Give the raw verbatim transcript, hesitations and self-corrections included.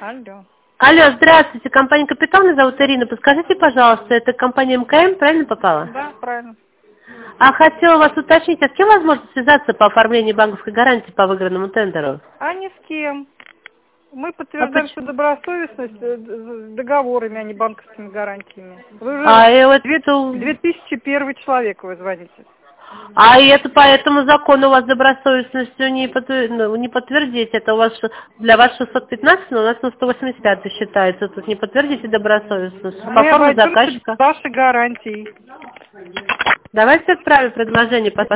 Алло. Алло, здравствуйте, компания «Капитал», меня зовут Ирина. Подскажите, пожалуйста, это компания МКМ, правильно попала? Да, правильно. А хотела вас уточнить, а с кем возможно связаться по оформлению банковской гарантии по выигранному тендеру? А ни с кем. Мы А подтверждаем почему? свою добросовестность э, д- договорами, а не банковскими гарантиями. Вы А, уже и вот, две- 2001 человек вы звоните. а и это по этому закону у вас добросовестностью не, подтвер- ну, не подтвердить. Это у вас ш- для вас шестьсот пятнадцать, но у нас на сто восемьдесят пять считается. Тут не подтвердите добросовестность. По Мы форме обойдемся без заказчика. вашей гарантии. Давайте отправим предложение по